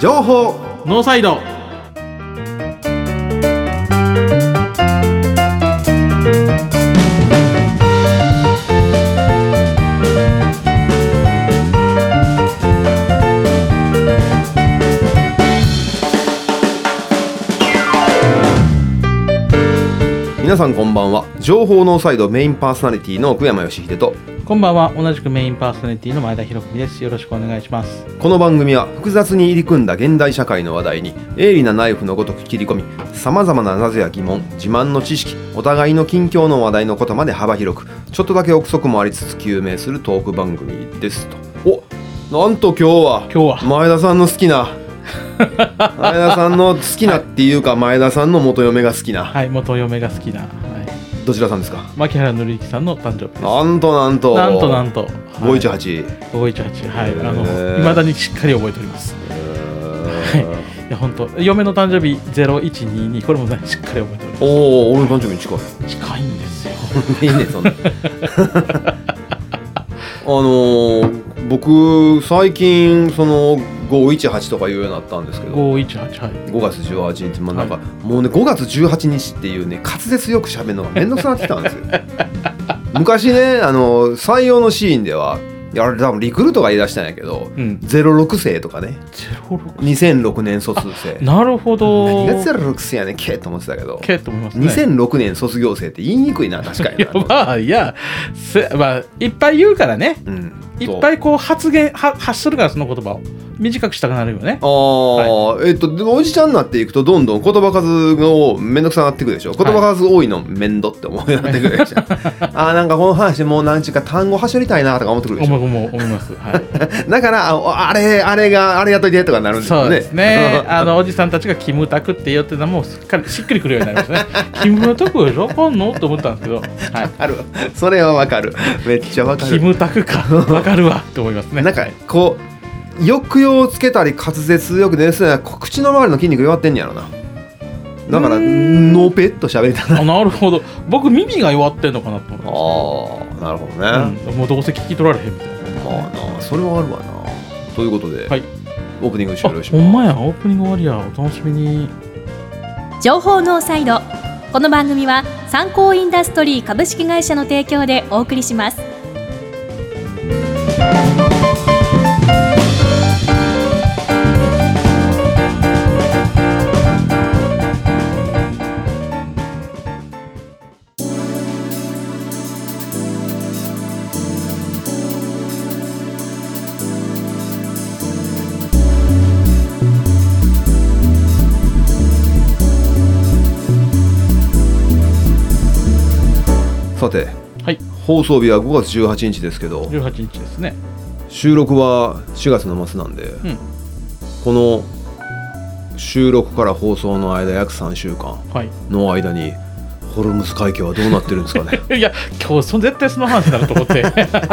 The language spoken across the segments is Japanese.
情報ノーサイド。 皆さんこんばんは。情報ノーサイドメインパーソナリティの奥山義秀と、 こんばんは。同じくメインパーソナリティの前田博文です。よろしくお願いします。 この番組は複雑に入り組んだ現代社会の話題に鋭利なナイフのごとく切り込み、さまざまな謎や疑問、自慢の知識、お互いの近況の話題のことまで幅広く、ちょっとだけ憶測もありつつ究明するトーク番組ですと。なんと今日は前田さんの好きな前田さんの好きなっていうか、前田さんの元嫁が好きな、 はい、元嫁が好きな、 どちらさんですか？ 牧原紀之さんの誕生日です。 なんと518、 はい、未だにしっかり覚えております。はい、いや本当、嫁の誕生日0122、これもねしっかり覚えております。 俺の誕生日に近いんですよ。 いいね、そんな僕最近その518とか言うようになったんですけど、 518、はい、 5月18日、なんか、もうね5月18日っていうね滑舌よく喋るのがめんどくさくなってきたんですよ昔ね、採用のシーンでは、いやあれ多分リクルートが言い出したんやけど、06生とかね、2006年卒生。なるほど。 何が06生やねんけと思ってたけど、 けと思いますね。 2006年卒業生って言いにくいな、確かにな。 いやいっぱい言うからね、いっぱいこう発するから、その言葉を短くしたくなるよね。でもおじちゃんになっていくとどんどん言葉数がめんどくさくなっていくでしょ。言葉数多いのめんどって思うようになってくるでしょ。なんかこの話もう何ちゅうか単語はしょりたいなとか思ってくるでしょ。 思います、はい、 だからあれやっといてとかなるんですよね。 そうですね。おじさんたちがキムタクって言ってたのもしっくりくるようになりますね。キムタクでしょ、かんのって思ったんですけど、はい、 それはわかる。めっちゃわかる。 キムタクかわかるわって思いますね。 なんかこう抑揚をつけたり滑舌よく出すのは口の周りの筋肉弱ってんやろな。だからのぺっと喋りたい。 なるほど。僕耳が弱ってんのかなと思って。なるほどね。 もうどうせ聞き取られへんみたいな。 それはあるわな。ということで、はい、オープニング終了します。 ほんまや、オープニング終わりや。お楽しみに。 情報ノーサイド。この番組は参考インダストリー株式会社の提供でお送りします。 さて、 はい、 放送日は5月18日ですけど、 18日ですね。 収録は4月の末なんで、この収録から放送の間約3週間の間に、ホルムズ海峡はどうなってるんですかね。 いや、今日絶対その話だと思って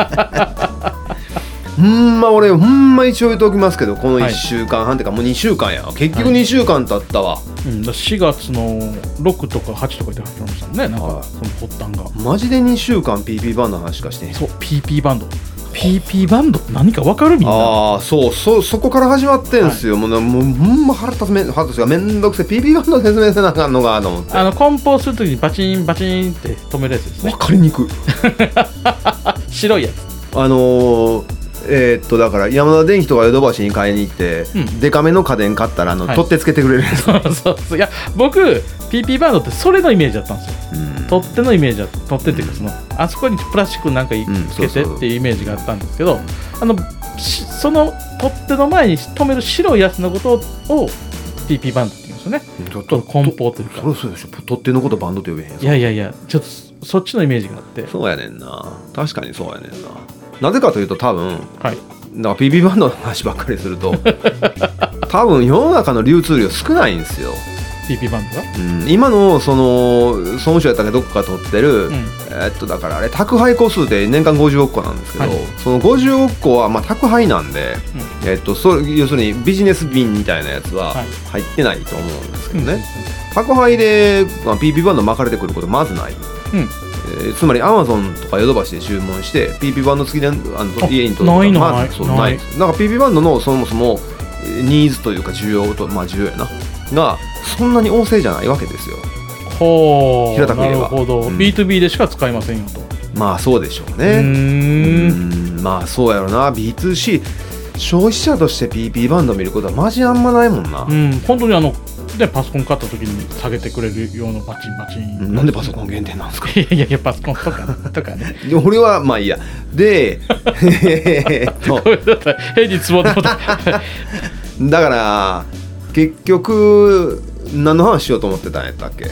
俺ほんま一応言っておきますけど、この1週間半ってかもう2週間や、結局2週間経ったわ。 4月の6とか8とかで始まりましたもんね。なんかその発端がマジで2週間 PP バンドの話しかしてへん。 そう、 PP バンド何か分かる？みんな。 そこから始まってんすよ。もうほんま腹立つがめんどくせえ PP バンド説明せなあかんのかと思って。 梱包するときにバチンバチンって止めるやつですね。 分かりにくい白いやつ。 だから山田電機とかヨドバシに買いに行って、デカめの家電買ったら取ってつけてくれるやつ。 そういや、僕 PP バンドってそれのイメージだったんですよ。取っ手のイメージだった。取っ手っていうかあそこにプラスチックなんかつけてっていうイメージがあったんですけど、その取っ手の前に止める白いやつのことを PP バンドって言うんですよね。梱包というか。 そうでしょ。取っ手のことバンドって呼べへん。 いやちょっとそっちのイメージがあって。 そうやねんな。確かにそうやねんな。なぜかというと多分、だから PP バンドの話ばっかりすると多分世の中の流通量少ないんですよ。 PP バンドが、 今のその総務省やったかどっか取ってる、だからあれ宅配個数で年間50億個なんですけど、その50億個は宅配なんで、要するにビジネス便みたいなやつは入ってないと思うんですけどね、宅配で、PP バンド巻かれてくることまずない、つまり Amazon とかヨドバシで注文して PP バンド付きで家に届くないまずないです。だから PP バンドのそもそもニーズというか需要と、需要やながそんなに旺盛じゃないわけですよ。 ほう、 平たく言えばなるほど、B2B でしか使いませんよと。 まあそうでしょうね。まあそうやろな。 B2C 消費者として PP バンド見ることはマジあんまないもんな。 本当にパソコン買った時に下げてくれるようなバチンバチン。 なんでパソコン限定なんですか。 いやパソコンとかね。 俺はまあいいや。で変にツボだから結局何の話しようと思ってたんやったっけ。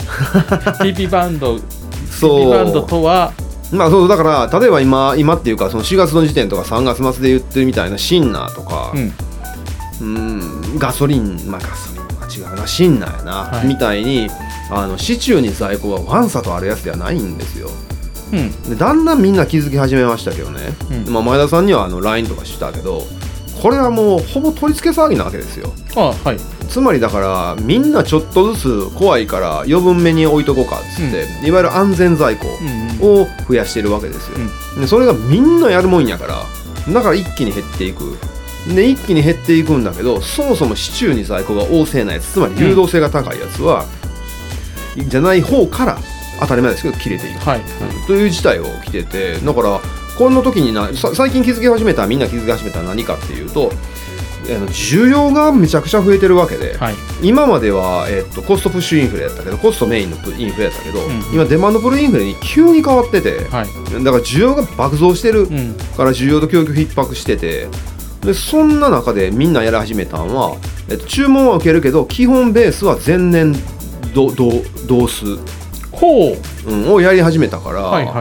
PP バンド。 そう。 PP バンドとはそうだから例えば今っていうかその4月の時点とか3月末で言ってるみたいなシンナーとか、ガソリンは違うな、シンナーやな、はい、みたいに市中に在庫はワンサとあるやつではないんですよ。でだんだんみんな気づき始めましたけどね、前田さんにはLINE とかしたけどこれはもうほぼ取り付け騒ぎなわけですよ。 はい、 つまりだからみんなちょっとずつ怖いから余分目に置いとこうかっつって、いわゆる安全在庫を増やしてるわけですよ。でそれがみんなやるもんやからだから一気に減っていく。で一気に減っていくんだけどそもそも市中に在庫が旺盛なやつ、つまり流動性が高いやつは、じゃない方から当たり前ですけど切れていく、という事態が起きてて、だからこの時に最近気づき始めたみんな気づき始めた何かっていうと需要がめちゃくちゃ増えてるわけで、今までは、コストプッシュインフレやったけどコストメインのインフレやったけど、今デマンドプルインフレに急に変わってて、だから需要が爆増してるから需要と供給逼迫してて、でそんな中でみんなやり始めたのは、注文は受けるけど基本ベースは前年同数をやり始めたから、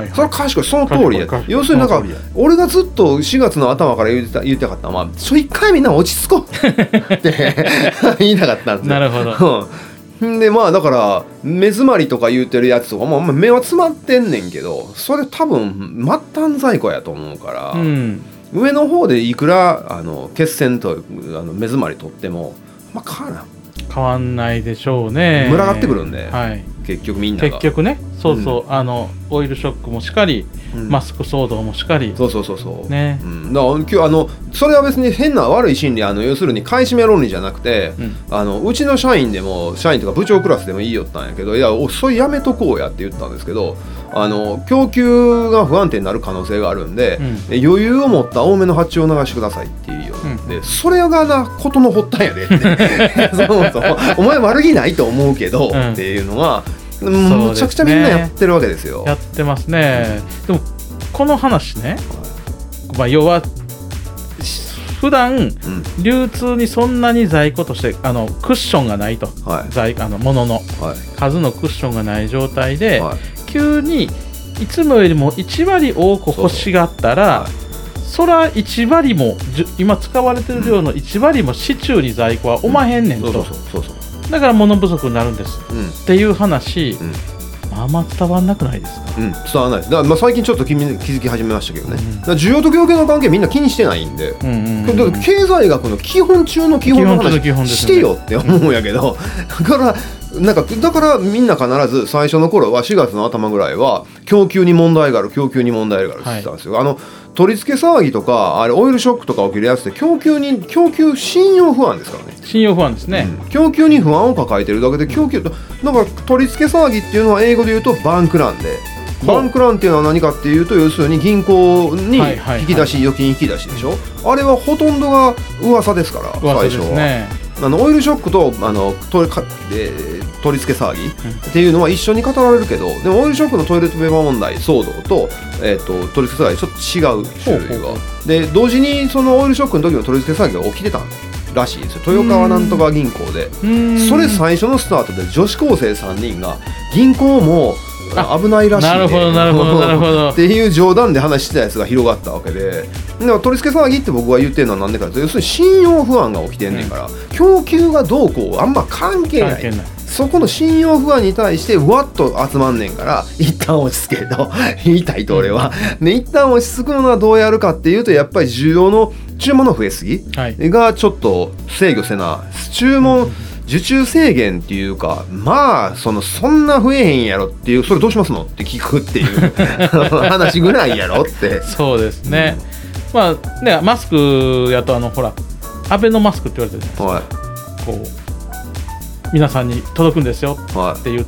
それは賢い、その通りや。要するに俺がずっと4月の頭から言いたかったのは一回みんな落ち着こうって言いたかったんですよ。 なるほど。 でだから目詰まりとか言うてるやつとかも目は詰まってんねんけどそれ多分末端在庫やと思うから、上の方でいくら決戦と目詰まりとっても変わんないでしょうね。 群がってくるんで、結局みんなが結局ね、オイルショックもしかり、マスク騒動もしかり、 そうね、 だから今日それは別に変な悪い心理要するに買い占め論理じゃなくて、うちの社員でも社員とか部長クラスでもいいよったんやけど、いやそれやめとこうやって言ったんですけど、供給が不安定になる可能性があるんで、余裕を持った多めの発注を流してくださいっていうよ、でそれがことの発端やでってそうお前悪気ないと思うけど、っていうのがむちゃくちゃみんなやってるわけですよ。 やってますね。でもこの話ね、要は普段、流通にそんなに在庫としてクッションがないと、物の、数のクッションがない状態で、急にいつもよりも1割多く欲しがったら、そら1割も今使われてる量の1割も市中に在庫はおまへんねんと、だから物不足になるんです、っていう話、あんま伝わんなくないですか。 伝わらないです。だから最近ちょっと気づき始めましたけどね、だから需要と供給の関係みんな気にしてないんで、だから経済学の基本中の基本の話してよって思うんやけど、だからみんな必ず最初の頃は4月の頭ぐらいは供給に問題があるって言ってたんですよ。取り付け騒ぎとかオイルショックとか起きるやつって供給信用不安ですからね。 信用不安ですね、 供給に不安を抱えてるだけでだから取り付け騒ぎっていうのは英語で言うとバンクランで、バンクランっていうのは何かっていうと、要するに銀行に引き出し、預金引き出しでしょ。あれはほとんどが噂ですから、最初は。オイルショックと取り付け騒ぎっていうのは一緒に語られるけど、でもオイルショックのトイレットペーパー問題騒動と、取り付け騒ぎちょっと違う種類がで、同時にそのオイルショックの時の取り付け騒ぎが起きてたらしいですよ。豊川なんとか銀行で。それ最初のスタートで女子高生3人が銀行も危ないらしいね、 なるほどっていう冗談で話してたやつが広がったわけで、だから取り付け騒ぎって僕が言ってるのは何でかというと、要するに信用不安が起きてんねんから、供給がどうこうあんま関係ない。そこの信用不安に対してわっと集まんねんから、一旦落ち着けと言いたいと俺は、一旦落ち着くのはどうやるかっていうと、やっぱり注文の増えすぎがちょっと制御せな、受注制限っていうか、そんな増えへんやろっていう、それどうしますのって聞くっていう話ぐらいやろって。 そうですね、マスクやとほらアベノマスクって言われてるじゃないですか、こう皆さんに届くんですよって言った、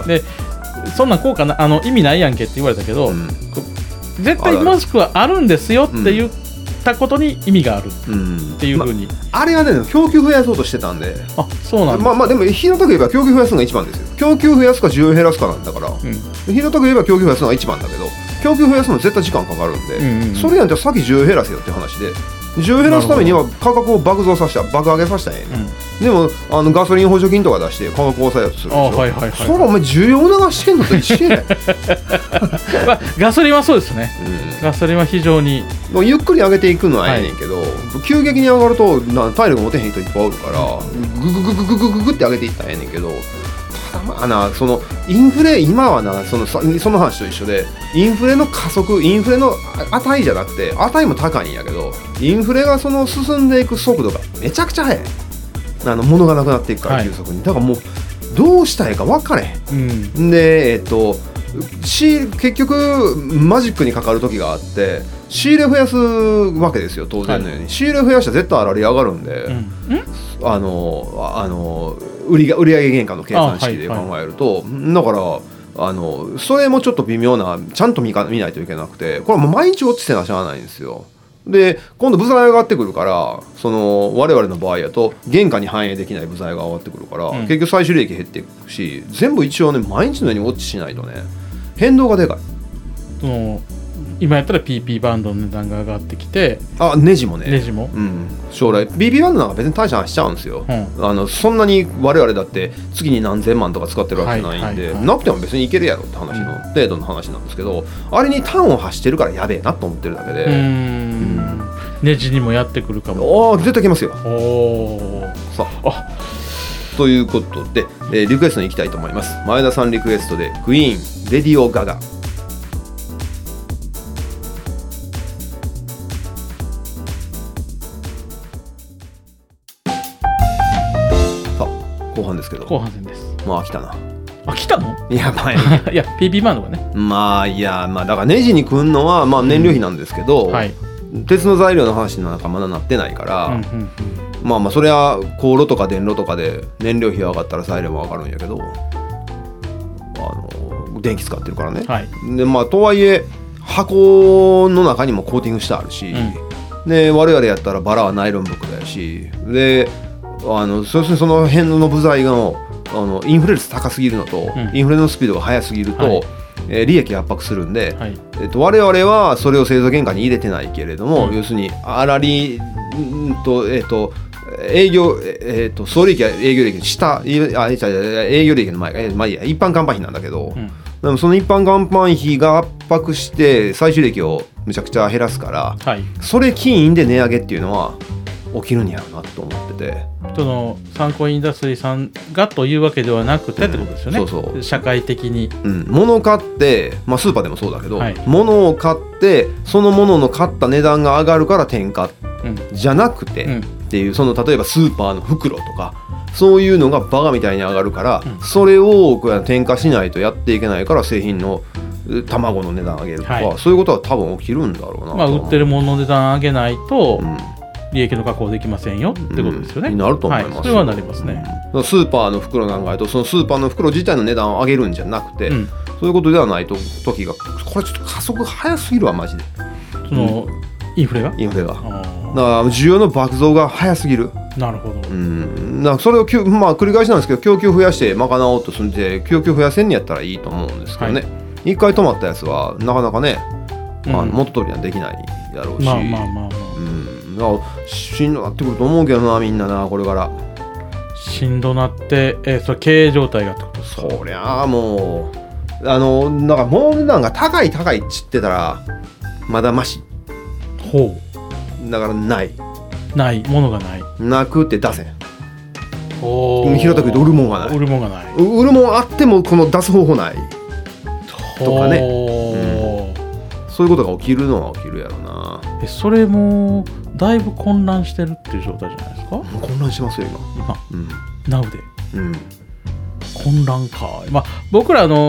でそんなん効果な意味ないやんけって言われたけど、絶対マスクはあるんですよって言ったことに意味があるっていう風に、 あれはね供給増やそうとしてたんで、 そうなんです。 まあでも平たく言えば供給増やすのが一番ですよ。供給増やすか需要減らすかなんだから、平たく言えば供給増やすのが一番だけど、供給増やすの絶対時間かかるんで、それやんじゃ先需要減らせよって話で、需要減らすためには価格を爆上げさせたらええねん、でもガソリン補助金とか出して価格を抑えようとするでしょ。それはお前需要流してんのと一緒やねガソリンはそうですね、ガソリンは非常にゆっくり上げていくのはええねんけど、急激に上がると体力持てへん人いっぱいおるから、ググググググググって上げていったらええねんけど、ただまあな、そのインフレ、今はな、その話と一緒で、インフレの加速、インフレの値じゃなくて、値も高いんやけど、インフレがその進んでいく速度がめちゃくちゃ速い。物がなくなっていくから、急速に。だからもうどうしたらいいか分かれへん、で結局マジックにかかる時があって、仕入れ増やすわけですよ、当然のように、仕入れ増やしたら絶対粗利上がるんで、売上原価の計算式で考えると、だからそれもちょっと微妙な、ちゃんと見ないといけなくて、これはもう毎日落ちてなしゃあないんですよ。で今度部材が上がってくるから、我々の場合やと原価に反映できない部材が上がってくるから、結局最終利益減っていくし、全部一応ね毎日のようにウォッチしないとね、変動がでかい。 今やったら PP バンドの値段が上がってきて、 ネジもね、将来 PP バンドなんか別に大した話しちゃうんですよ、そんなに我々だって月に何千万とか使ってるわけじゃないんで、なくても別にいけるやろって話の程度の話なんですけど、あれに端を発してるからやべえなと思ってるだけで、 ネジにもやってくるかも。 絶対来ますよ。さあということで、リクエストに行きたいと思います。前田さんリクエストでクイーンレディオガガ。後半ですけど、 後半戦です。 飽きたな。 来たの？ いや、 いや PP バンドがね、 だからネジにくんのは燃料費なんですけど、鉄の材料の話なんかまだなってないから、それは高炉とか電炉とかで燃料費が上がったら材料も上がるんやけど、電気使ってるからね、でとはいえ箱の中にもコーティングしてあるし、で我々やったらバラはナイロン袋やし、でそしてその辺の部材のインフレ率高すぎるのと、インフレのスピードが速すぎると、利益圧迫するんで、我々はそれを製造原価に入れてないけれども、要するに粗利営業総利益は営業利益の下、営業利益の前が、いいや、一般乾板費なんだけど、でもその一般乾板費が圧迫して最終利益をむちゃくちゃ減らすから、それ起因で値上げっていうのは起きるんやろうなと思ってて、 その参考インダストリーさんがというわけではなくてってことですよね。社会的に、物を買って、スーパーでもそうだけど、物を買ってその物の買った値段が上がるから転嫁、じゃなくて、っていう、例えばスーパーの袋とかそういうのがバカみたいに上がるから、それを転嫁しないとやっていけないから、製品の卵の値段上げるとか、そういうことは多分起きるんだろうな。 売ってるものの値段上げないと、利益の確保できませんよってことですよね。 になると思います。 それはなりますね。 スーパーの袋なんかと、そのスーパーの袋自体の値段を上げるんじゃなくて、そういうことではないと時が、これちょっと加速早すぎるわマジで。 インフレが。だから需要の爆増が早すぎる。 なるほど。 だからそれを繰り返しなんですけど、供給増やして賄おうとするんで、供給増やせんにやったらいいと思うんですけどね。一回止まったやつはなかなかね、元通りにはできないだろうし。しんどなってくると思うけどな、みんなな、これからしんどなって、それ経営状態がってことですか。 そりゃあもうなんか物の値段が高いっちってたらまだマシ。だからないものがなくて出せん。 平たく言うと売るもんがない。売るもんあってもこの出す方法ないとかね、そういうことが起きるのは起きるやろな。 それもだいぶ混乱してるっていう状態じゃないですか。 混乱してますよ今。 ナウで、混乱か。僕ら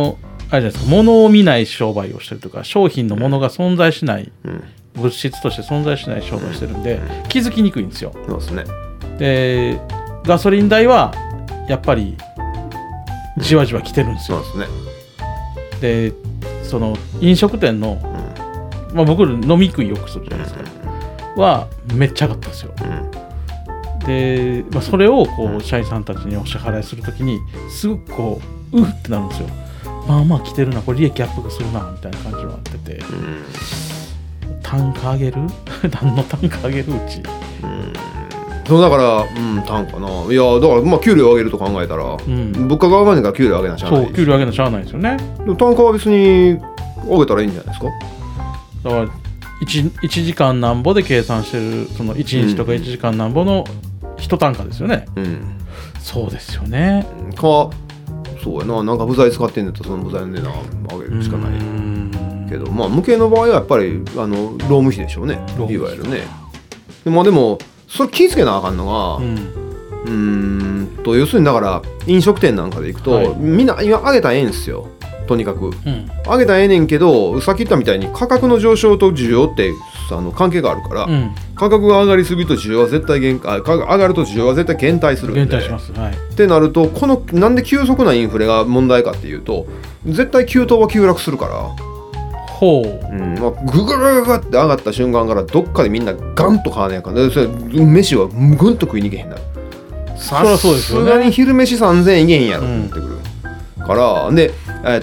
あれじゃないですか、物を見ない商売をしてるとか、商品のものが存在しない、物質として存在しない商売してるんで、気づきにくいんですよ。 そうですね。 でガソリン代はやっぱりじわじわ来てるんですよ。 そうですね。 でその飲食店の、僕ら飲み食いよくするじゃないですか、はめっちゃ上がったんですよ。で、それをこう社員さんたちにお支払いするときにすごくこうってなるんですよ。まあ来てるな、これ利益アップするなみたいな感じになってて、単価上げる何の単価上げるうち、 そうだから、単価な。いやだから給料上げると考えたら、物価が上がるから給料上げなしゃあない。 そう、給料上げなしゃあないですよね。 でも単価は別に上げたらいいんじゃないですか。 だから 1時間なんぼで計算してる、その1日とか1時間なんぼの一単価ですよね。そうですよね。 そうやな、なんか部材使ってんだったらその部材の値段上げるしかないけど、無形の場合はやっぱり労務費でしょうね、いわゆるね。でもそれ気ぃつけなあかんのが、要するにだから飲食店なんかで行くと、みんな今上げたらええんですよ、とにかく、上げたらええねんけど、さっき言ったみたいに価格の上昇と需要って関係があるから、価格が上がりすぎると需要は絶対上がると需要は絶対減退するんで、 減退します、 ってなると、なんで急速なインフレが問題かっていうと、絶対急騰は急落するから、ググググって上がった瞬間からどっかでみんなガンと買わねえかんで、それ飯はぐんと食いに行けへんなる。さすがに昼飯3000円いけへんやろって思ってくる、からで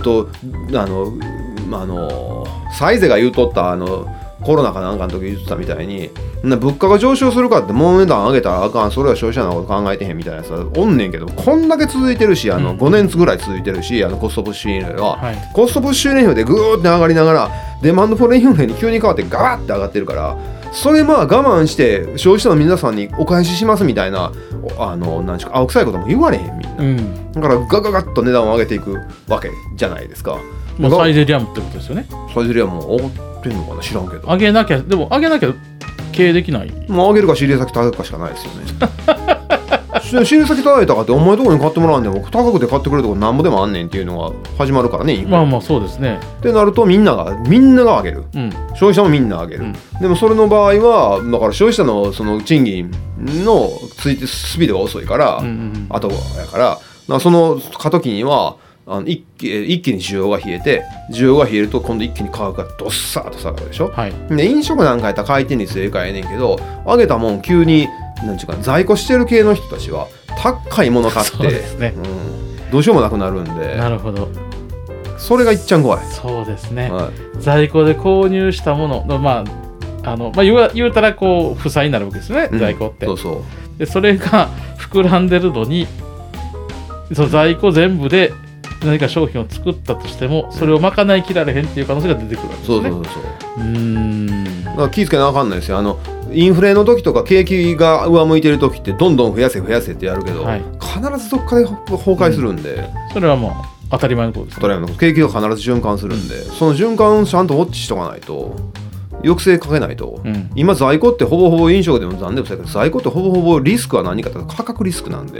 サイゼが言うとったコロナかなんかの時言ってたみたいに、物価が上昇するかって物値段上げたらあかん、それは消費者のこと考えてへんみたいなさおんねんけど、こんだけ続いてるし、5年ぐらい続いてるし、コストプッシュインフレは、コストプッシュインフレでグーって上がりながらデマンドフォレインフレに急に変わってガーって上がってるから、それ我慢して消費者の皆さんにお返ししますみたいななんちゅうか青臭いことも言われへんみんな、だからガガガッと値段を上げていくわけじゃないですか。 もうサイゼリヤムってことですよね。 サイゼリヤムも上がってんのかな、知らんけど。 上げなきゃ経営できない。 上げるか仕入れ先高くかしかないですよね。仕入れ先高いたかってお前のところに買ってもらうんでも高くで買ってくれるとこなんぼでもあんねんっていうのが始まるからね。 そうですね。 ってなるとみんなが上げる、消費者もみんな上げる、でもそれの場合はだから消費者のその賃金のついてスピードが遅いから、後やからその過渡期には一気に需要が冷えると今度一気に価格がどっさーと下がるでしょ、で飲食なんかやったら回転率でかいねんけど、上げたもん急になんちゅうか在庫してる系の人たちは高いもの買って、どうしようもなくなるんで。 なるほど。 それがいっちゃん怖い。 そうですね、在庫で購入したもの言うたらこう負債になるわけですね、在庫って。でそれが膨らんでるのに、その在庫全部で何か商品を作ったとしてもそれを賄いきられへんっていう可能性が出てくるわけですね。 だから気ぃつけなあかんないですよ。インフレの時とか景気が上向いてる時ってどんどん増やせってやるけど、必ずどっかで崩壊するんで、 それはもう当たり前のことです、ね、 当たり前のこと。景気が必ず循環するんで、その循環をちゃんとウォッチしとかないと、抑制かけないと、今在庫ってほぼほぼ飲食でも残念ですけど、在庫ってほぼほぼリスクは何かというと価格リスクなんで、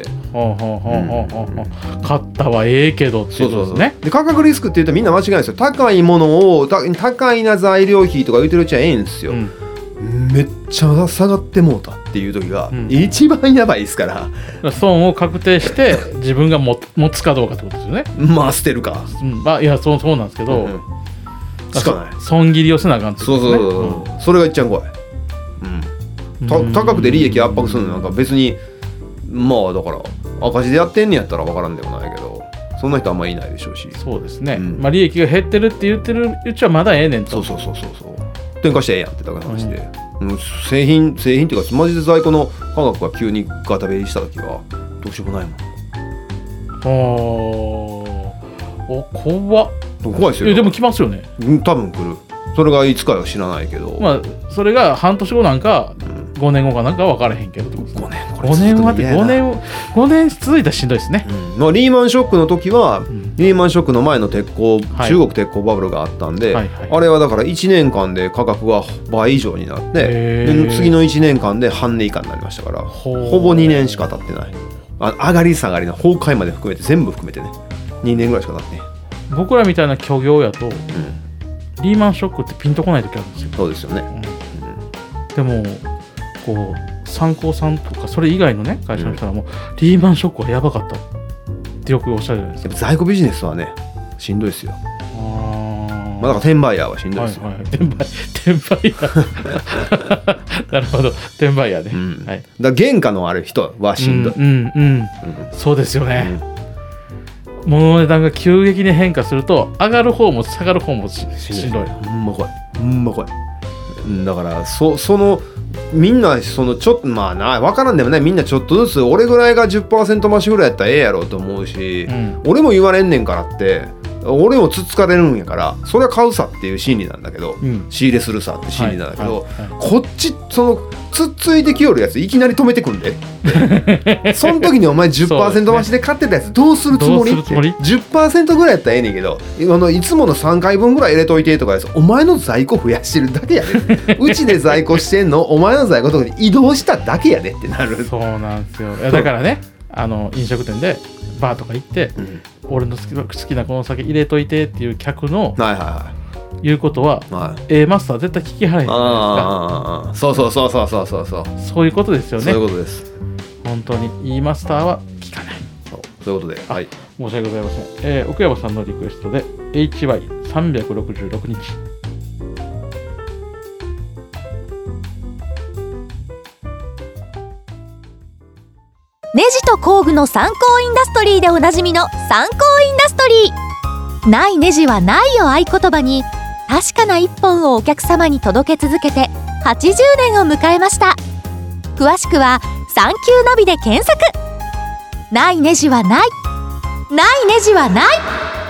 買ったはええけどっていうことですね。 で価格リスクって言うとみんな間違いないですよ。高いものを高いな材料費とか言ってるうちはええんですよ、めっちゃ下がってもうたっていう時が一番やばいですから、 損を確定して自分が持つかどうかってことですよね。 捨てるか、 いやそうなんですけど、 しかない損切りをせなあかんってことですね。 それがいっちゃん怖い。高くて利益圧迫するのなんか別にだから赤字でやってんねやったら分からんでもないけど、そんな人あんまりいないでしょうし。 そうですね、利益が減ってるって言ってるうちはまだええねんと。 転嫁してええやんってだけの話で、製品っていうかマジで在庫の価格が急にガタベリした時はどうしようもないもん。怖いですよ。 でも来ますよね。 多分来る。それがいつかは知らないけど、 それが半年後なんか、5年後かなんか分からへんけど、5年続いたらしんどいですね。 リーマンショックの時は、リーマンショックの前の中国鉄鋼バブルがあったんで、あれはだから1年間で価格が倍以上になって、で次の1年間で半値以下になりましたから、ほぼ2年しか経ってない。上がり下がりの崩壊まで含めて全部含めてね、2年ぐらいしか経ってない。 僕らみたいな虚業やと、リーマンショックってピンとこない時あるんですよ。 そうですよね、 でもこう参考さんとかそれ以外のね会社の人はもう、リーマンショックはやばかったってよくおっしゃるじゃないですか。 在庫ビジネスはねしんどいですよ。まあ、だから転売ヤーはしんどいですよ、 転売ヤーなるほど、転売ヤーね、 だから原価のある人はしんどい、 そうですよね、物の値段が急激に変化すると上がる方も下がる方もしんどい。 ほんま怖いだからそのみんなそのちょっとまあな分からんでもね、みんなちょっとずつ俺ぐらいが 10% 増しぐらいやったらええやろうと思うし、俺も言われんねんからって俺もつつかれるんやからそれは買うさっていう心理なんだけど、仕入れするさって心理なんだけど、こっちそのつっついてきよるやついきなり止めてくんでその時にお前 10% 増しで買ってたやつどうするつもりって 10% ぐらいやったらええねんけど、いつもの3回分ぐらい入れといてとかです。お前の在庫増やしてるだけやでうちで在庫してんのお前の在庫とかに移動しただけやでってなる。 そうなんですよ。だからね飲食店でバーとか行って、俺の好きなこの酒入れといてっていう客の言うことは、マスター絶対聞き払えへんじゃないですか。そういうことですよね。 そういうことです。 本当にいいマスターは聞かない。 そういうことで、はい、 申し訳ございません。奥山さんのリクエストで HY366 日。 ネジと工具の参考インダストリーでおなじみの参考インダストリー。ないネジはないを合言葉に確かな一本をお客様に届け続けて80年を迎えました。詳しくはサンキューナビで検索。ないネジはない、ないネジはない。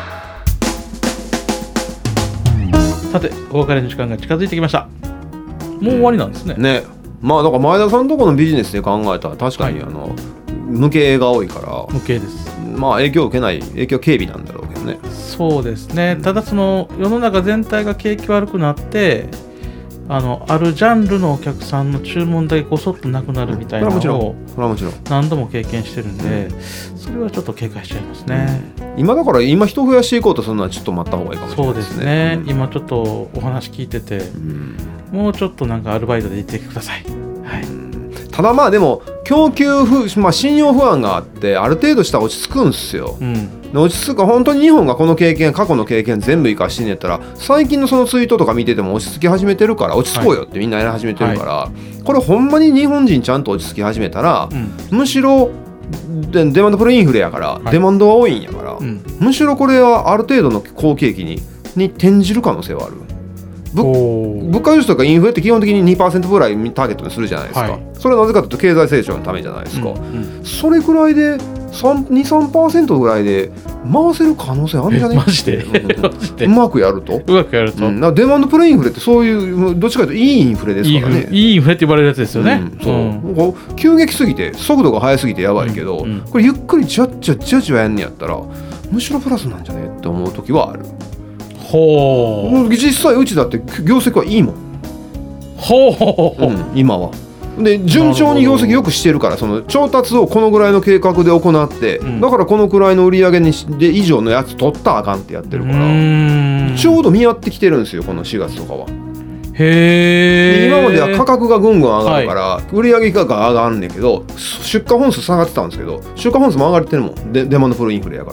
さてお別れの時間が近づいてきました。もう終わりなんですね。 ね、まあだから前田さんのところのビジネスで考えたら確かに無形が多いから無形です。 まあ影響を受けない影響軽微なんだろうけどね。 そうですね、ただその世の中全体が景気悪くなってあるジャンルのお客さんの注文だけごそっとなくなるみたいなのを何度も経験してるんで、それはちょっと警戒しちゃいますね。 今だから今人増やしていこうとするのはちょっと待った方がいいかもしれないですね。 そうですね、今ちょっとお話聞いてて、もうちょっとなんかアルバイトで行ってください。はい。 ただまあでも供給信用不安があってある程度したら落ち着くんですよ、で落ち着くか本当に日本がこの経験過去の経験全部生かしてんやったら最近のそのツイートとか見てても落ち着き始めてるから落ち着こうよってみんなやり始めてるから、これほんまに日本人ちゃんと落ち着き始めたら、むしろデマンドプレインフレやから、デマンドが多いんやから、むしろこれはある程度の好景気に転じる可能性はある。物価上昇とかインフレって基本的に 2% ぐらいターゲットにするじゃないですか、それはなぜかというと経済成長のためじゃないですか、それくらいで 2,3% ぐらいで回せる可能性あるんじゃないマジでうまくやると、デマンドプレインフレってそういうどっちかというといいインフレですからね。 いいインフレって言われるやつですよね、 急激すぎて速度が速すぎてやばいけど、これゆっくりじわやんねやったらむしろプラスなんじゃねって思う時はある。実際うちだって業績はいいもん。今はで順調に業績よくしてるから、その調達をこのぐらいの計画で行って、だからこのくらいの売り上げにで以上のやつ取ったらあかんってやってるから、ちょうど見合ってきてるんですよこの4月とかは。今までは価格がぐんぐん上がるから、売り上げが上がんねんけど出荷本数下がってたんですけど、出荷本数も上がってるもんデマンドプロインフレやから。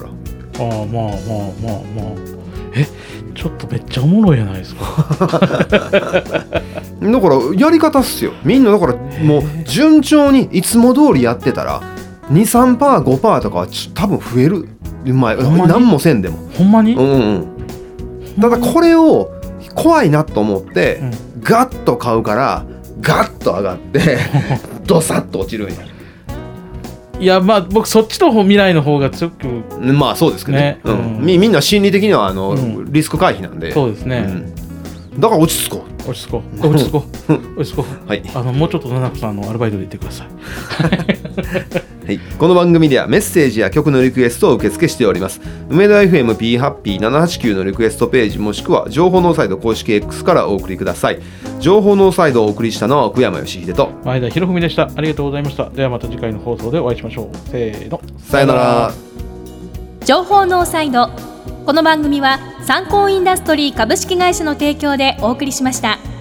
ちょっとめっちゃおもろいじゃないですかだからやり方っすよみんな。だからもう順調にいつも通りやってたら 2,3%、5% とかは多分増える。何もせんでもほんまに、 ただこれを怖いなと思って、ガッと買うからガッと上がってドサッと落ちるんや。 いやまあ僕そっちの方未来の方が強くまあそうですけどね、みんな心理的にはリスク回避なんで。 そうですね、 だから落ち着こうはい、もうちょっと七子さんのアルバイトで行ってくださいはい、この番組ではメッセージや曲のリクエストを受付しております。梅田 FM Pハッピー789のリクエストページもしくは情報ノーサイド公式 X からお送りください。情報ノーサイドをお送りしたのは奥山義秀と前田博文でした。ありがとうございました。ではまた次回の放送でお会いしましょう。せーの、 さよなら。 情報ノーサイド。 この番組はサンコーインダストリー株式会社の提供でお送りしました。